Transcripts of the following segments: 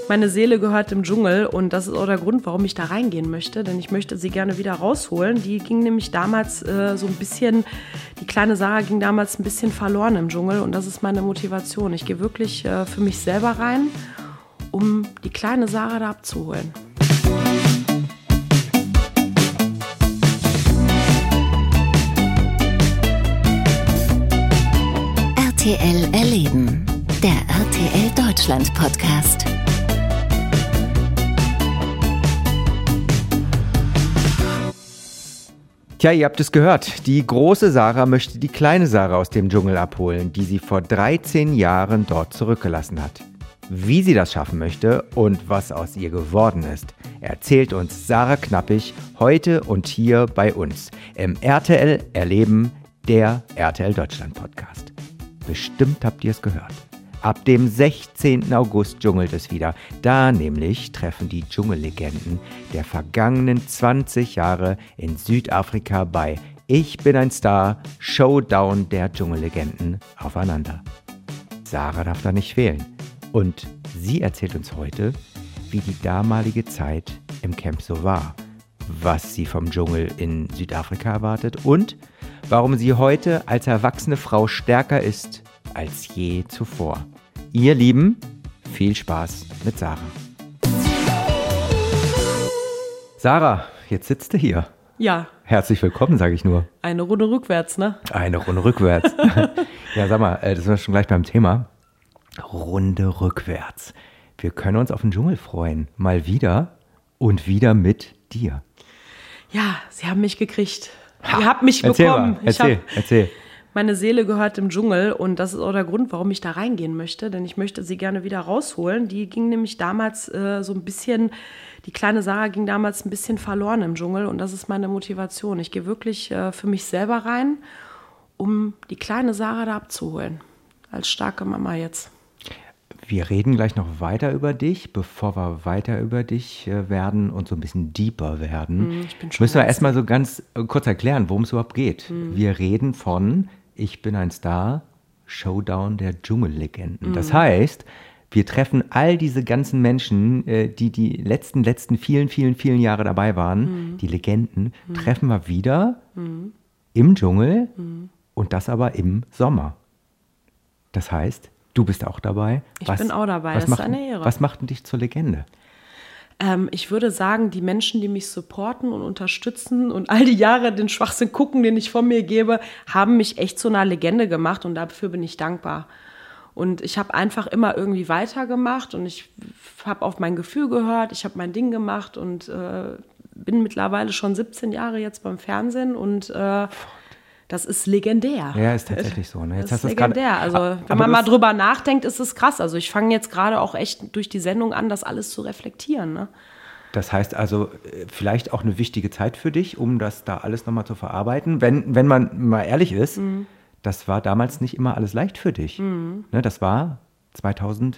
Meine Seele gehört dem Dschungel und das ist auch der Grund, warum ich da reingehen möchte, denn ich möchte sie gerne wieder rausholen. Die ging nämlich damals so ein bisschen, die kleine Sarah ging damals ein bisschen verloren im Dschungel und das ist meine Motivation. Ich gehe wirklich für mich selber rein, um die kleine Sarah da abzuholen. RTL Erleben, der RTL Deutschland Podcast. Tja, ihr habt es gehört. Die große Sarah möchte die kleine Sarah aus dem Dschungel abholen, die sie vor 13 Jahren dort zurückgelassen hat. Wie sie das schaffen möchte und was aus ihr geworden ist, erzählt uns Sarah Knappig heute und hier bei uns im RTL Erleben, der RTL Deutschland Podcast. Bestimmt habt ihr es gehört. Ab dem 16. August dschungelt es wieder. Da nämlich treffen die Dschungellegenden der vergangenen 20 Jahre in Südafrika bei Ich bin ein Star, Showdown der Dschungellegenden aufeinander. Sarah darf da nicht fehlen. Und sie erzählt uns heute, wie die damalige Zeit im Camp so war, was sie vom Dschungel in Südafrika erwartet und warum sie heute als erwachsene Frau stärker ist als je zuvor. Ihr Lieben, viel Spaß mit Sarah. Sarah, jetzt sitzt du hier. Ja. Herzlich willkommen, sage ich nur. Eine Runde rückwärts, ne? Eine Runde rückwärts. Ja, sag mal, das sind wir schon gleich beim Thema. Runde rückwärts. Wir können uns auf den Dschungel freuen. Mal wieder und wieder mit dir. Ja, sie haben mich gekriegt. Ihr habt mich bekommen. Erzähl. Meine Seele gehört dem Dschungel und das ist auch der Grund, warum ich da reingehen möchte, denn ich möchte sie gerne wieder rausholen. Die ging nämlich damals so ein bisschen, die kleine Sarah ging damals ein bisschen verloren im Dschungel und das ist meine Motivation. Ich gehe wirklich für mich selber rein, um die kleine Sarah da abzuholen, als starke Mama jetzt. Wir reden gleich noch weiter über dich, bevor wir weiter über dich werden und so ein bisschen deeper werden. Müssen wir erstmal so ganz kurz erklären, worum es überhaupt geht. Wir reden von Ich bin ein Star, Showdown der Dschungellegenden. Das heißt, wir treffen all diese ganzen Menschen, die letzten vielen Jahre dabei waren, die Legenden, treffen wir wieder im Dschungel und das aber im Sommer. Das heißt, du bist auch dabei. Ich bin auch dabei, das ist eine Ehre. Was macht denn dich zur Legende? Ich würde sagen, die Menschen, die mich supporten und unterstützen und all die Jahre den Schwachsinn gucken, den ich von mir gebe, haben mich echt zu einer Legende gemacht und dafür bin ich dankbar. Und ich habe einfach immer irgendwie weitergemacht und ich habe auf mein Gefühl gehört, ich habe mein Ding gemacht und bin mittlerweile schon 17 Jahre jetzt beim Fernsehen und das ist legendär. Ja, ist tatsächlich so. Ne? Jetzt das hast ist legendär. Also wenn man mal drüber nachdenkt, ist es krass. Also ich fange jetzt gerade auch echt durch die Sendung an, das alles zu reflektieren. Ne? Das heißt also, vielleicht auch eine wichtige Zeit für dich, um das da alles nochmal zu verarbeiten. Wenn man mal ehrlich ist, das war damals nicht immer alles leicht für dich. Ne, das war 2011,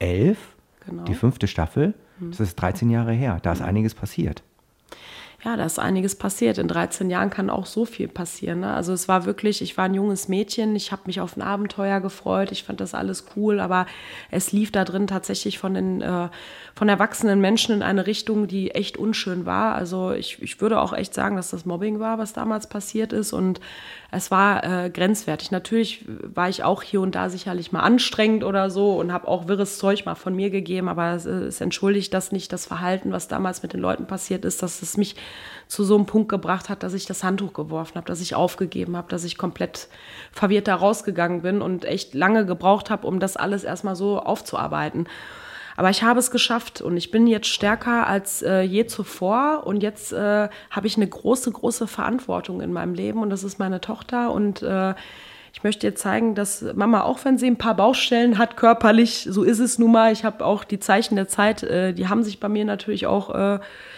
genau. Die 5. Staffel. Das ist 13 Jahre her. Da ist einiges passiert. Ja, da ist einiges passiert. In 13 Jahren kann auch so viel passieren. Ne? Also es war wirklich, ich war ein junges Mädchen, ich habe mich auf ein Abenteuer gefreut, ich fand das alles cool, aber es lief da drin tatsächlich von erwachsenen Menschen in eine Richtung, die echt unschön war. Also ich würde auch echt sagen, dass das Mobbing war, was damals passiert ist und es war grenzwertig. Natürlich war ich auch hier und da sicherlich mal anstrengend oder so und habe auch wirres Zeug mal von mir gegeben, aber es entschuldigt das nicht, das Verhalten, was damals mit den Leuten passiert ist, dass es mich zu so einem Punkt gebracht hat, dass ich das Handtuch geworfen habe, dass ich aufgegeben habe, dass ich komplett verwirrt da rausgegangen bin und echt lange gebraucht habe, um das alles erstmal so aufzuarbeiten. Aber ich habe es geschafft und ich bin jetzt stärker als je zuvor und jetzt habe ich eine große Verantwortung in meinem Leben und das ist meine Tochter und ich möchte ihr zeigen, dass Mama, auch wenn sie ein paar Baustellen hat körperlich, so ist es nun mal, ich habe auch die Zeichen der Zeit, die haben sich bei mir natürlich auch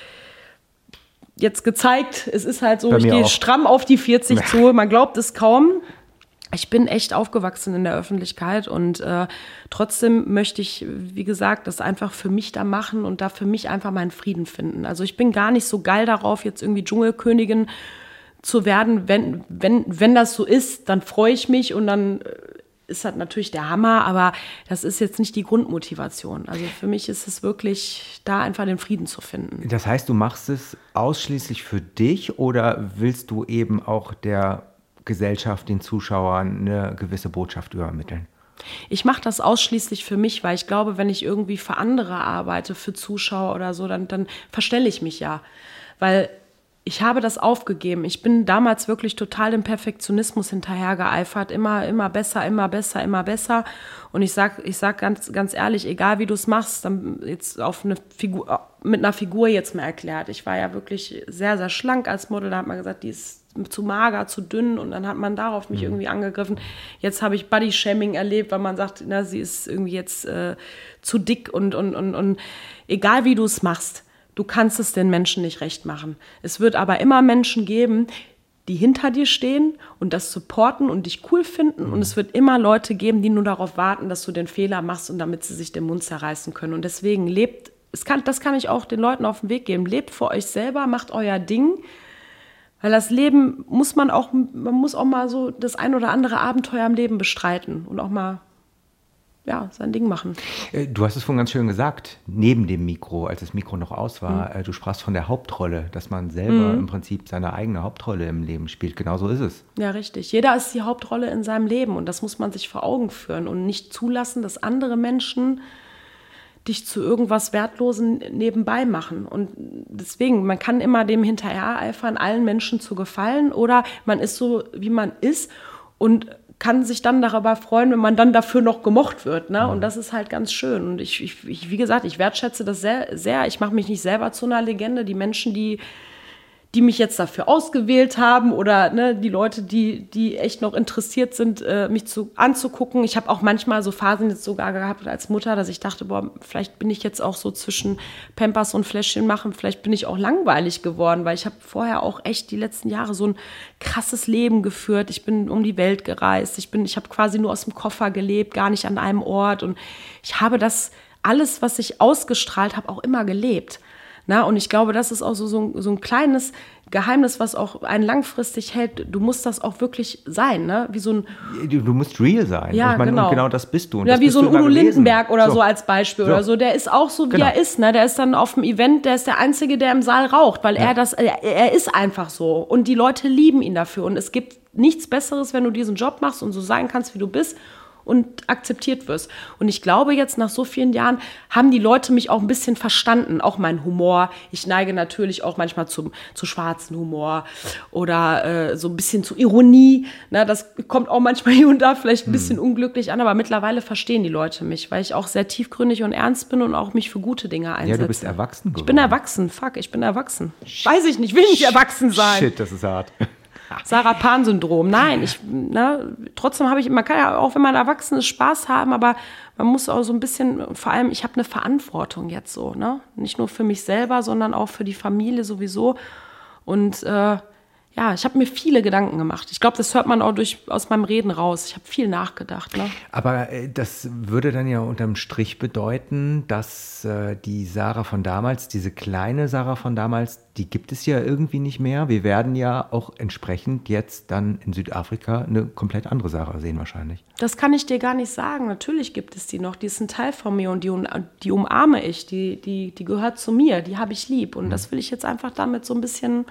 jetzt gezeigt. Es ist halt so, ich gehe stramm auf die 40 zu, man glaubt es kaum. Ich bin echt aufgewachsen in der Öffentlichkeit und trotzdem möchte ich, wie gesagt, das einfach für mich da machen und da für mich einfach meinen Frieden finden. Also ich bin gar nicht so geil darauf, jetzt irgendwie Dschungelkönigin zu werden. Wenn das so ist, dann freue ich mich und dann ist das natürlich der Hammer, aber das ist jetzt nicht die Grundmotivation. Also für mich ist es wirklich, da einfach den Frieden zu finden. Das heißt, du machst es ausschließlich für dich oder willst du eben auch der Gesellschaft, den Zuschauern eine gewisse Botschaft übermitteln? Ich mache das ausschließlich für mich, weil ich glaube, wenn ich irgendwie für andere arbeite, für Zuschauer oder so, dann verstelle ich mich ja. Weil ich habe das aufgegeben. Ich bin damals wirklich total dem Perfektionismus hinterhergeeifert. Immer besser, immer besser, immer besser. Und ich sag ganz ehrlich, egal wie du es machst, dann jetzt mit einer Figur jetzt mal erklärt. Ich war ja wirklich sehr, sehr schlank als Model. Da hat man gesagt, die ist zu mager, zu dünn. Und dann hat man darauf mich irgendwie angegriffen. Jetzt habe ich Body-Shaming erlebt, weil man sagt, na, sie ist irgendwie jetzt zu dick. Und egal wie du es machst, du kannst es den Menschen nicht recht machen. Es wird aber immer Menschen geben, die hinter dir stehen und das supporten und dich cool finden. Und es wird immer Leute geben, die nur darauf warten, dass du den Fehler machst und damit sie sich den Mund zerreißen können. Und deswegen das kann ich auch den Leuten auf den Weg geben. Lebt für euch selber, macht euer Ding. Weil das Leben muss man muss auch mal so das ein oder andere Abenteuer im Leben bestreiten und auch mal sein Ding machen. Du hast es vorhin ganz schön gesagt, neben dem Mikro, als das Mikro noch aus war, du sprachst von der Hauptrolle, dass man selber im Prinzip seine eigene Hauptrolle im Leben spielt. Genau so ist es. Ja, richtig. Jeder ist die Hauptrolle in seinem Leben und das muss man sich vor Augen führen und nicht zulassen, dass andere Menschen dich zu irgendwas Wertlosen nebenbei machen. Und deswegen, man kann immer dem hinterhereifern, allen Menschen zu gefallen oder man ist so, wie man ist und kann sich dann darüber freuen, wenn man dann dafür noch gemocht wird. Ne? Und das ist halt ganz schön. Und ich wie gesagt, ich wertschätze das sehr, sehr. Ich mache mich nicht selber zu einer Legende. Die Menschen, die mich jetzt dafür ausgewählt haben oder ne, die Leute, die echt noch interessiert sind, mich anzugucken. Ich habe auch manchmal so Phasen jetzt sogar gehabt als Mutter, dass ich dachte, vielleicht bin ich jetzt auch so zwischen Pampers und Fläschchen machen, vielleicht bin ich auch langweilig geworden, weil ich habe vorher auch echt die letzten Jahre so ein krasses Leben geführt. Ich bin um die Welt gereist, ich habe quasi nur aus dem Koffer gelebt, gar nicht an einem Ort und ich habe das alles, was ich ausgestrahlt habe, auch immer gelebt. Na, und ich glaube, das ist auch so ein kleines Geheimnis, was auch einen langfristig hält. Du musst das auch wirklich sein, ne? Wie so ein Du musst real sein. Ja, und genau das bist du. Und ja, das wie bist so ein du immer Udo gewesen. Lindenberg oder so als Beispiel oder so. Der ist auch so, wie Genau. er ist, ne? Der ist dann auf dem Event, der ist der Einzige, der im Saal raucht, weil er ist einfach so. Und die Leute lieben ihn dafür. Und es gibt nichts Besseres, wenn du diesen Job machst und so sein kannst, wie du bist und akzeptiert wirst. Und ich glaube, jetzt nach so vielen Jahren haben die Leute mich auch ein bisschen verstanden, auch mein Humor. Ich neige natürlich auch manchmal zu schwarzen Humor oder so ein bisschen zu Ironie. Na, das kommt auch manchmal hier und da vielleicht ein bisschen unglücklich an, aber mittlerweile verstehen die Leute mich, weil ich auch sehr tiefgründig und ernst bin und auch mich für gute Dinge einsetze. Ja, du bist erwachsen geworden. Ich bin erwachsen, ich bin erwachsen. Weiß ich nicht, will nicht erwachsen sein. Shit, das ist hart. Sarah Pan-Syndrom. Nein, trotzdem man kann ja auch, wenn man erwachsen ist, Spaß haben, aber man muss auch so ein bisschen, vor allem, ich habe eine Verantwortung jetzt so, ne? Nicht nur für mich selber, sondern auch für die Familie sowieso. Und ich habe mir viele Gedanken gemacht. Ich glaube, das hört man auch aus meinem Reden raus. Ich habe viel nachgedacht. Ne? Aber das würde dann ja unterm Strich bedeuten, dass die Sarah von damals, diese kleine Sarah von damals, die gibt es ja irgendwie nicht mehr. Wir werden ja auch entsprechend jetzt dann in Südafrika eine komplett andere Sarah sehen wahrscheinlich. Das kann ich dir gar nicht sagen. Natürlich gibt es die noch. Die ist ein Teil von mir und die umarme ich. Die gehört zu mir. Die habe ich lieb. Und das will ich jetzt einfach damit so ein bisschen...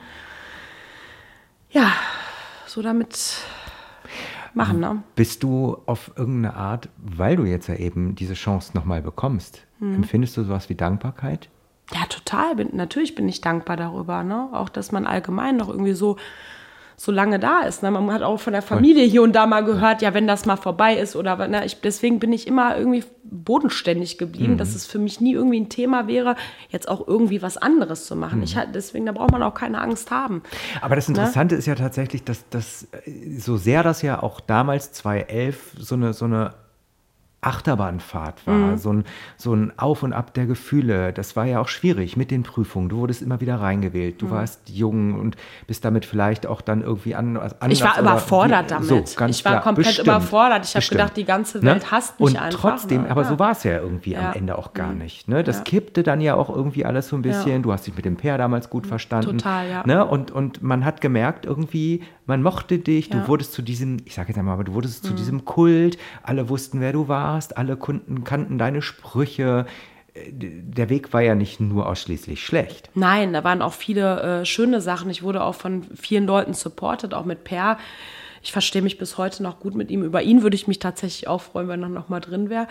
so damit machen, ne? Bist du auf irgendeine Art, weil du jetzt ja eben diese Chance nochmal bekommst, empfindest du sowas wie Dankbarkeit? Ja, total. Natürlich bin ich dankbar darüber, ne? Auch, dass man allgemein noch irgendwie so lange da ist. Ne? Man hat auch von der Familie hier und da mal gehört, ja, wenn das mal vorbei ist oder deswegen bin ich immer irgendwie bodenständig geblieben, dass es für mich nie irgendwie ein Thema wäre, jetzt auch irgendwie was anderes zu machen. Deswegen, da braucht man auch keine Angst haben. Aber das Interessante ist ja tatsächlich, dass so sehr das ja auch damals 2011 so eine Achterbahnfahrt war, so ein Auf und Ab der Gefühle. Das war ja auch schwierig mit den Prüfungen. Du wurdest immer wieder reingewählt. Du warst jung und bist damit vielleicht auch dann irgendwie anders. Ich war überfordert damit. Ich war komplett überfordert. Ich habe gedacht, die ganze Welt hasst mich einfach. Und trotzdem, aber so war es ja irgendwie am Ende auch gar nicht. Ne? Das kippte dann ja auch irgendwie alles so ein bisschen. Ja. Du hast dich mit dem Peer damals gut verstanden. Total, ja. Ne? Und man hat gemerkt irgendwie, man mochte dich. Du wurdest zu diesem, ich sage jetzt einmal, aber du wurdest zu diesem Kult. Alle wussten, wer du warst. Alle Kunden kannten deine Sprüche. Der Weg war ja nicht nur ausschließlich schlecht. Nein, da waren auch viele schöne Sachen. Ich wurde auch von vielen Leuten supported, auch mit Per. Ich verstehe mich bis heute noch gut mit ihm. Über ihn würde ich mich tatsächlich auch freuen, wenn er noch mal drin wäre.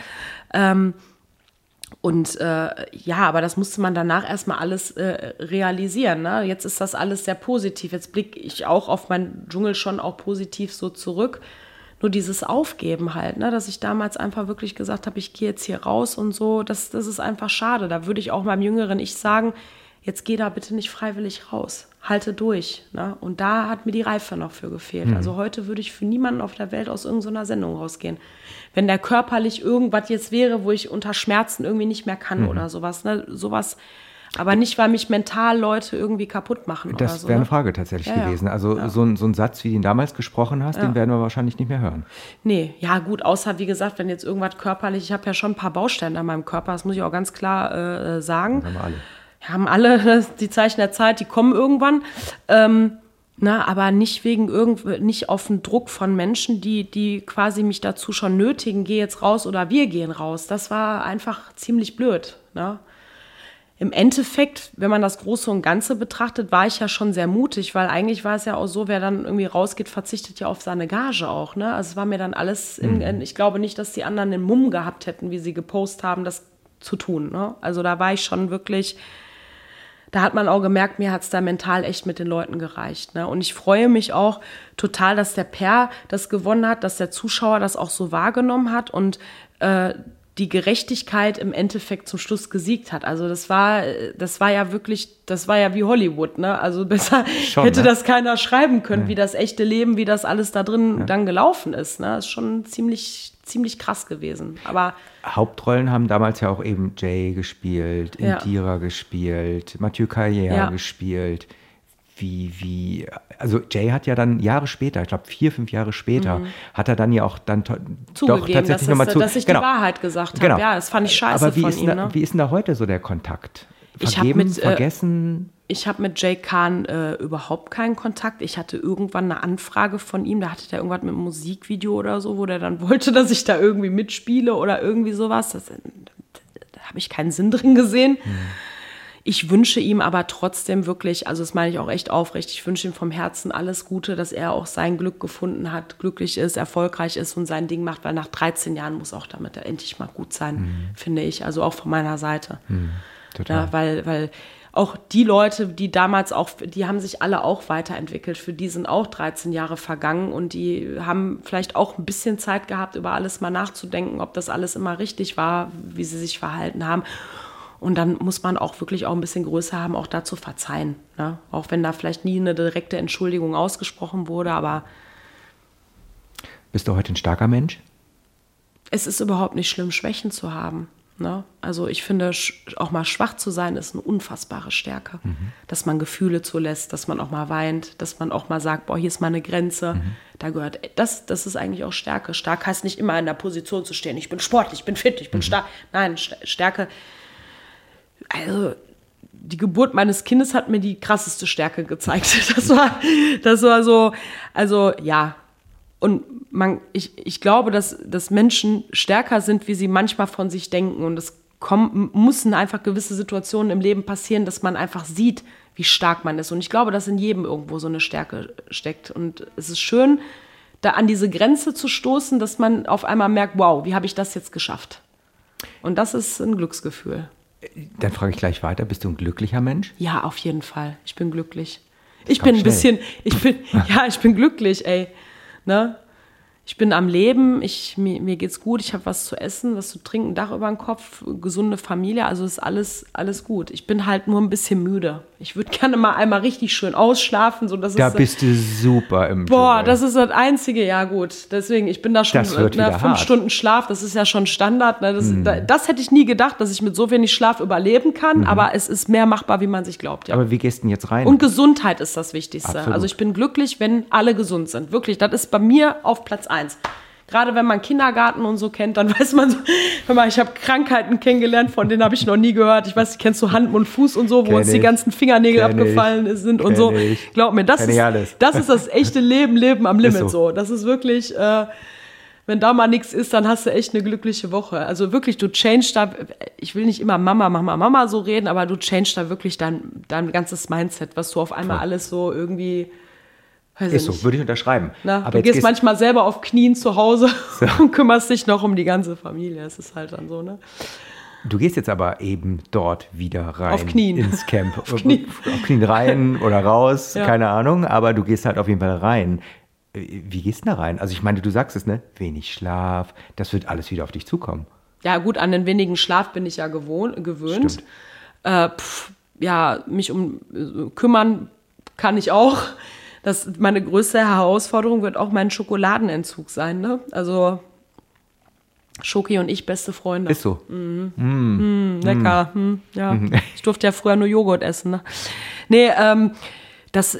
Aber das musste man danach erstmal alles realisieren. Ne? Jetzt ist das alles sehr positiv. Jetzt blicke ich auch auf meinen Dschungel schon auch positiv so zurück. Nur dieses Aufgeben halt, ne, dass ich damals einfach wirklich gesagt habe, ich gehe jetzt hier raus und so, das ist einfach schade. Da würde ich auch meinem jüngeren Ich sagen, jetzt geh da bitte nicht freiwillig raus, halte durch. Ne? Und da hat mir die Reife noch für gefehlt. Also heute würde ich für niemanden auf der Welt aus irgendeiner Sendung rausgehen. Wenn der körperlich irgendwas jetzt wäre, wo ich unter Schmerzen irgendwie nicht mehr kann oder sowas, ne, sowas. Aber nicht, weil mich mental Leute irgendwie kaputt machen oder so. Das wäre eine Frage tatsächlich gewesen. Also so ein Satz, wie du ihn damals gesprochen hast, den werden wir wahrscheinlich nicht mehr hören. Nee, ja gut, außer wie gesagt, wenn jetzt irgendwas körperlich, ich habe ja schon ein paar Baustellen an meinem Körper, das muss ich auch ganz klar sagen. Das haben wir alle. Haben alle, die Zeichen der Zeit, die kommen irgendwann. Aber nicht nicht auf den Druck von Menschen, die quasi mich dazu schon nötigen, geh jetzt raus oder wir gehen raus. Das war einfach ziemlich blöd, ne? Im Endeffekt, wenn man das Große und Ganze betrachtet, war ich ja schon sehr mutig, weil eigentlich war es ja auch so, wer dann irgendwie rausgeht, verzichtet ja auf seine Gage auch. Ne? Also es war mir dann alles, ich glaube nicht, dass die anderen den Mumm gehabt hätten, wie sie gepostet haben, das zu tun. Ne? Also da war ich schon wirklich, da hat man auch gemerkt, mir hat es da mental echt mit den Leuten gereicht. Ne? Und ich freue mich auch total, dass der Per das gewonnen hat, dass der Zuschauer das auch so wahrgenommen hat und die Gerechtigkeit im Endeffekt zum Schluss gesiegt hat. Also das war ja wie Hollywood, ne? Also besser schon, hätte das keiner schreiben können, wie das echte Leben, wie das alles da drin dann gelaufen ist. Ne? Das ist schon ziemlich krass gewesen. Aber Hauptrollen haben damals ja auch eben Jay gespielt, Indira gespielt, Mathieu Carrière gespielt. Also Jay hat ja dann Jahre später, ich glaube 4-5 Jahre später, hat er dann ja auch dann doch tatsächlich nochmal dass ich die Wahrheit gesagt habe. Ja, das fand ich scheiße aber von ihm. Wie ist denn da heute so der Kontakt? Vergessen? Ich habe mit Jay Khan überhaupt keinen Kontakt. Ich hatte irgendwann eine Anfrage von ihm, da hatte der irgendwas mit einem Musikvideo oder so, wo der dann wollte, dass ich da irgendwie mitspiele oder irgendwie sowas. Da habe ich keinen Sinn drin gesehen. Ich wünsche ihm aber trotzdem wirklich, also das meine ich auch echt aufrecht, ich wünsche ihm vom Herzen alles Gute, dass er auch sein Glück gefunden hat, glücklich ist, erfolgreich ist und sein Ding macht, weil nach 13 Jahren muss auch damit endlich mal gut sein, finde ich, also auch von meiner Seite. Total. Ja, weil auch die Leute, die damals auch, die haben sich alle auch weiterentwickelt, für die sind auch 13 Jahre vergangen und die haben vielleicht auch ein bisschen Zeit gehabt, über alles mal nachzudenken, ob das alles immer richtig war, wie sie sich verhalten haben. Und dann muss man auch wirklich auch ein bisschen Größe haben, auch dazu verzeihen. Ne? Auch wenn da vielleicht nie eine direkte Entschuldigung ausgesprochen wurde, aber... Bist du heute ein starker Mensch? Es ist überhaupt nicht schlimm, Schwächen zu haben. Ne? Also ich finde, auch mal schwach zu sein, ist eine unfassbare Stärke. Dass man Gefühle zulässt, dass man auch mal weint, dass man auch mal sagt, boah, hier ist meine Grenze. Da gehört, das ist eigentlich auch Stärke. Stark heißt nicht immer in der Position zu stehen, ich bin sportlich, ich bin fit, ich bin stark. Nein, Stärke... Also die Geburt meines Kindes hat mir die krasseste Stärke gezeigt. Das war so, also ja. Und ich glaube, dass Menschen stärker sind, wie sie manchmal von sich denken. Und es müssen einfach gewisse Situationen im Leben passieren, dass man einfach sieht, wie stark man ist. Und ich glaube, dass in jedem irgendwo so eine Stärke steckt. Und es ist schön, da an diese Grenze zu stoßen, dass man auf einmal merkt, wow, wie habe ich das jetzt geschafft? Und das ist ein Glücksgefühl. Dann frage ich gleich weiter, bist du ein glücklicher Mensch? Ja, auf jeden Fall. Ich bin glücklich. Ich bin glücklich, ey. Ne? Ich bin am Leben, mir geht's gut, ich habe was zu essen, was zu trinken, Dach über dem Kopf, gesunde Familie, also ist alles gut. Ich bin halt nur ein bisschen müde. Ich würde gerne mal einmal richtig schön ausschlafen. So, das ist, bist du super im Boah, Dschungel. das ist das Einzige, ja gut. Deswegen, ich bin da schon 5 Stunden Schlaf, das ist ja schon Standard. Ne? Das hätte ich nie gedacht, dass ich mit so wenig Schlaf überleben kann, aber es ist mehr machbar, wie man sich glaubt. Ja. Aber wie gehst du denn jetzt rein? Und Gesundheit ist das Wichtigste. Absolut. Also ich bin glücklich, wenn alle gesund sind. Wirklich, das ist bei mir auf Platz 1. Gerade wenn man Kindergarten und so kennt, dann weiß man so, hör mal, ich habe Krankheiten kennengelernt, von denen habe ich noch nie gehört. Ich weiß, kennst du Hand, Mund, Fuß und so, wo uns die ganzen Fingernägel abgefallen sind und so. Glaub mir, das ist das echte Leben am Limit so. Das ist wirklich, wenn da mal nichts ist, dann hast du echt eine glückliche Woche. Also wirklich, du changest da, ich will nicht immer Mama so reden, aber du changest da wirklich dein ganzes Mindset, was du auf einmal alles so irgendwie... Ist so, würde ich unterschreiben. Na, aber du gehst manchmal selber auf Knien zu Hause und kümmerst dich noch um die ganze Familie. Das ist halt dann so, ne? Du gehst jetzt aber eben dort wieder rein. Auf Knien. Ins Camp. Auf Knien rein oder raus, keine Ahnung. Aber du gehst halt auf jeden Fall rein. Wie gehst du da rein? Also ich meine, du sagst es, ne? Wenig Schlaf. Das wird alles wieder auf dich zukommen. Ja gut, an den wenigen Schlaf bin ich ja gewöhnt. Mich kümmern kann ich auch. Meine größte Herausforderung wird auch mein Schokoladenentzug sein. Ne? Also Schoki und ich, beste Freunde. Ist so. Lecker. Ja. Ich durfte ja früher nur Joghurt essen. Ne? Nee, das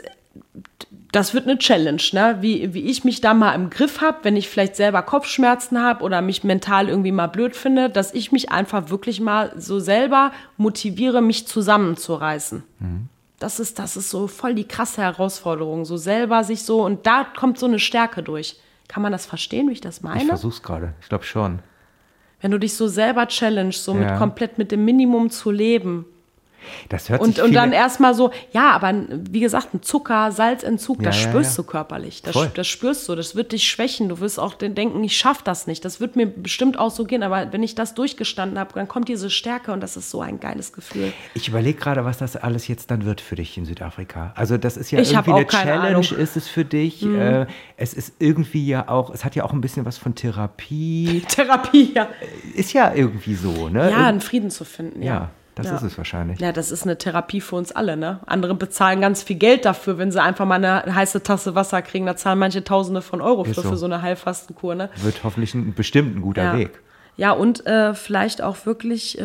wird eine Challenge, ne? Wie ich mich da mal im Griff habe, wenn ich vielleicht selber Kopfschmerzen habe oder mich mental irgendwie mal blöd finde, dass ich mich einfach wirklich mal so selber motiviere, mich zusammenzureißen. Das ist so voll die krasse Herausforderung, so selber sich so, und da kommt so eine Stärke durch. Kann man das verstehen, wie ich das meine? Ich versuch's gerade, ich glaube schon. Wenn du dich so selber challengest, so komplett mit dem Minimum zu leben. Das hört sich und dann erstmal so, ja, aber wie gesagt, ein Salzentzug, das spürst du körperlich. Das spürst du, das wird dich schwächen. Du wirst auch denken, ich schaffe das nicht. Das wird mir bestimmt auch so gehen, aber wenn ich das durchgestanden habe, dann kommt diese Stärke und das ist so ein geiles Gefühl. Ich überlege gerade, was das alles jetzt dann wird für dich in Südafrika. Also das ist ja irgendwie eine Challenge, ist es für dich. Es ist irgendwie ja auch, es hat ja auch ein bisschen was von Therapie. Therapie, ja. Ist ja irgendwie so, ne? Ja, einen Frieden zu finden, ja. Das ist es wahrscheinlich. Ja, das ist eine Therapie für uns alle, ne? Andere bezahlen ganz viel Geld dafür, wenn sie einfach mal eine heiße Tasse Wasser kriegen. Da zahlen manche Tausende von Euro für so eine Heilfastenkur, ne? Wird hoffentlich bestimmt ein guter Weg. Ja, und vielleicht auch wirklich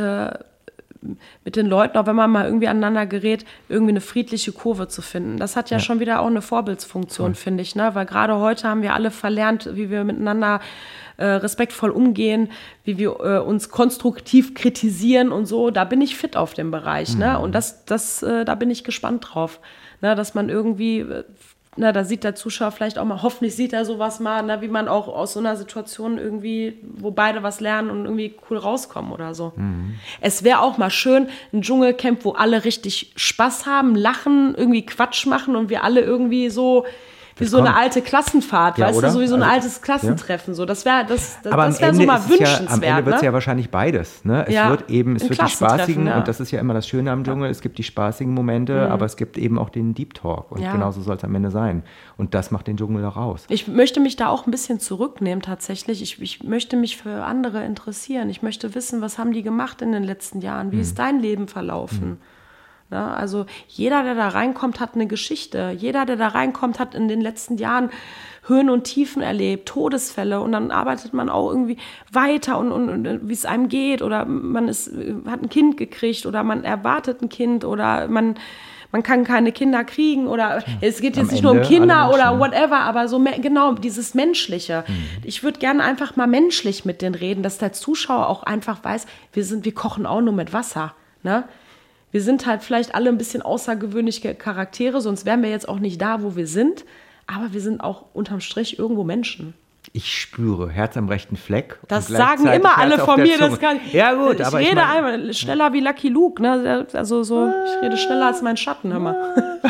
mit den Leuten, auch wenn man mal irgendwie aneinander gerät, irgendwie eine friedliche Kurve zu finden. Das hat ja schon wieder auch eine Vorbildsfunktion, finde ich, ne? Weil gerade heute haben wir alle verlernt, wie wir miteinander respektvoll umgehen, wie wir uns konstruktiv kritisieren und so. Da bin ich fit auf dem Bereich, ne? Und da bin ich gespannt drauf, ne? Dass man irgendwie, da sieht der Zuschauer vielleicht auch mal, hoffentlich sieht er sowas mal, ne? Wie man auch aus so einer Situation irgendwie, wo beide was lernen und irgendwie cool rauskommen oder so. Es wäre auch mal schön, ein Dschungelcamp, wo alle richtig Spaß haben, lachen, irgendwie Quatsch machen und wir alle irgendwie so wie so eine alte Klassenfahrt, weißt du, so wie so ein altes Klassentreffen. So. Das wäre so mal wünschenswert. Am Ende wird es ja wahrscheinlich beides. Ne? Es wird die spaßigen, ja. Und das ist ja immer das Schöne am Dschungel, es gibt die spaßigen Momente, aber es gibt eben auch den Deep Talk. Und genauso soll es am Ende sein. Und das macht den Dschungel auch aus. Ich möchte mich da auch ein bisschen zurücknehmen tatsächlich. Ich möchte mich für andere interessieren. Ich möchte wissen, was haben die gemacht in den letzten Jahren? Wie ist dein Leben verlaufen? Ja, also jeder, der da reinkommt, hat eine Geschichte. Jeder, der da reinkommt, hat in den letzten Jahren Höhen und Tiefen erlebt, Todesfälle. Und dann arbeitet man auch irgendwie weiter und wie es einem geht. Oder man hat ein Kind gekriegt oder man erwartet ein Kind oder man kann keine Kinder kriegen. Oder es geht jetzt nicht nur um Kinder oder whatever, aber so genau dieses Menschliche. Ich würde gerne einfach mal menschlich mit denen reden, dass der Zuschauer auch einfach weiß, wir kochen auch nur mit Wasser, ne? Wir sind halt vielleicht alle ein bisschen außergewöhnliche Charaktere, sonst wären wir jetzt auch nicht da, wo wir sind. Aber wir sind auch unterm Strich irgendwo Menschen. Ich spüre Herz am rechten Fleck. Das sagen immer alle von mir. Das kann, ja gut, aber ich rede einmal schneller wie Lucky Luke. Ne? Also so, ich rede schneller als mein Schatten, hör mal.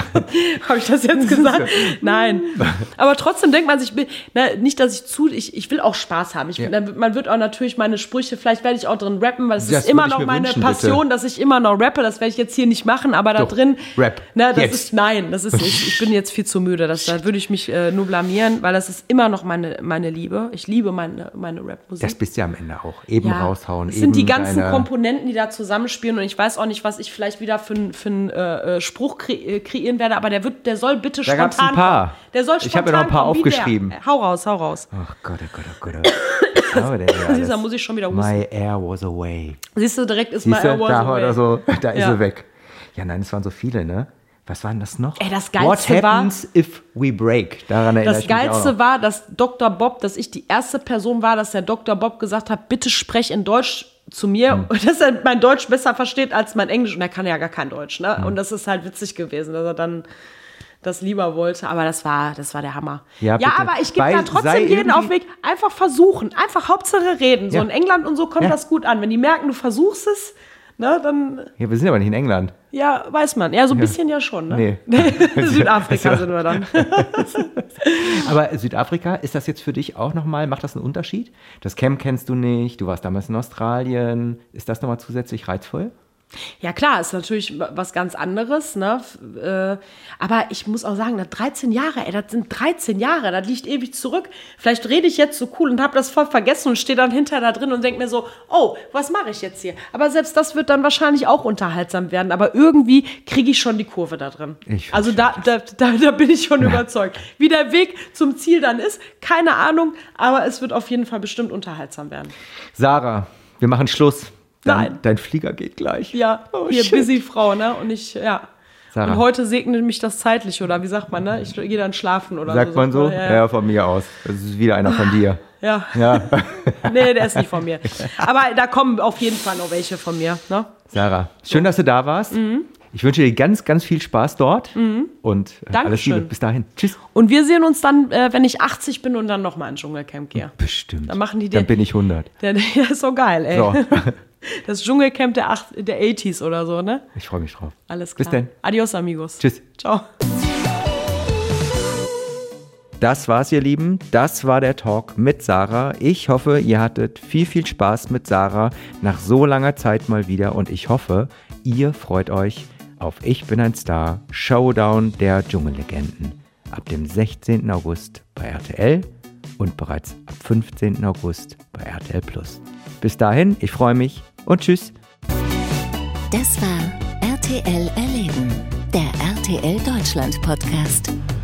Habe ich das jetzt gesagt? Nein. Aber trotzdem denkt man sich, nicht, dass ich will auch Spaß haben. Man wird auch natürlich meine Sprüche, vielleicht werde ich auch drin rappen, weil es ist immer noch meine Passion, dass ich immer noch rappe. Das werde ich jetzt hier nicht machen, aber da drin. Rap. Ich bin jetzt viel zu müde. Da würde ich mich nur blamieren, weil das ist immer noch meine meine Liebe. Ich liebe meine Rap-Musik. Das bist du ja am Ende auch. Eben raushauen. Es sind die ganzen Komponenten, die da zusammenspielen und ich weiß auch nicht, was ich vielleicht wieder für einen Spruch kreieren werde, aber der soll bitte da spontan gab's ein paar. Der soll spontan ich habe ja noch ein paar aufgeschrieben. Hau raus. Ach Gott, oh Gott. Siehst du, da muss ich schon wieder husten. My air was away. Siehst du, direkt ist my air was away. Oder so, da ist sie weg. Ja, nein, es waren so viele, ne? Was war denn das noch? Ey, das Geilste What happens if we break? Daran erinnere ich mich auch noch. Das Geilste war, dass Dr. Bob, dass ich die erste Person war, dass der Dr. Bob gesagt hat, bitte sprech in Deutsch zu mir. Und dass er mein Deutsch besser versteht als mein Englisch. Und er kann ja gar kein Deutsch, ne? Und das ist halt witzig gewesen, dass er dann das lieber wollte. Aber das war der Hammer. Ja, aber ich gebe da trotzdem jeden auf Weg. Einfach versuchen. Einfach Hauptsache reden. So in England und so kommt das gut an. Wenn die merken, du versuchst es, ne, dann... Ja, wir sind aber nicht in England. Ja, weiß man. Ja, so ein bisschen ja schon, ne? Nee. Südafrika sind wir dann. Aber Südafrika, ist das jetzt für dich auch nochmal, macht das einen Unterschied? Das Camp kennst du nicht, du warst damals in Australien. Ist das nochmal zusätzlich reizvoll? Ja klar, ist natürlich was ganz anderes, ne? Aber ich muss auch sagen, 13 Jahre, das sind 13 Jahre, das liegt ewig zurück. Vielleicht rede ich jetzt so cool und habe das voll vergessen und stehe dann hinter da drin und denke mir so, oh, was mache ich jetzt hier? Aber selbst das wird dann wahrscheinlich auch unterhaltsam werden, aber irgendwie kriege ich schon die Kurve da drin. Also da bin ich schon überzeugt. Wie der Weg zum Ziel dann ist, keine Ahnung, aber es wird auf jeden Fall bestimmt unterhaltsam werden. Sarah, wir machen Schluss. Nein. Dein Flieger geht gleich. Ja, hier busy Frau, ne? Und Sarah. Und heute segnet mich das zeitlich, oder wie sagt man, ne? Ich gehe dann schlafen oder sagt so. Sagt man so? Ja, von mir aus. Das ist wieder einer von dir. Ja. Nee, der ist nicht von mir. Aber da kommen auf jeden Fall noch welche von mir, ne? Sarah, schön, dass du da warst. Ich wünsche dir ganz, ganz viel Spaß dort. Und alles Liebe. Bis dahin. Tschüss. Und wir sehen uns dann, wenn ich 80 bin und dann nochmal ins Dschungelcamp gehe. Bestimmt. Dann bin ich 100. Ja, ist so geil, ey. So. Das Dschungelcamp der 80s oder so, ne? Ich freue mich drauf. Alles klar. Bis dann. Adios, amigos. Tschüss. Ciao. Das war's, ihr Lieben. Das war der Talk mit Sarah. Ich hoffe, ihr hattet viel, viel Spaß mit Sarah nach so langer Zeit mal wieder. Und ich hoffe, ihr freut euch auf Ich bin ein Star, Showdown der Dschungellegenden. Ab dem 16. August bei RTL und bereits ab 15. August bei RTL+. Bis dahin, ich freue mich und tschüss. Das war RTL Erleben, der RTL Deutschland Podcast.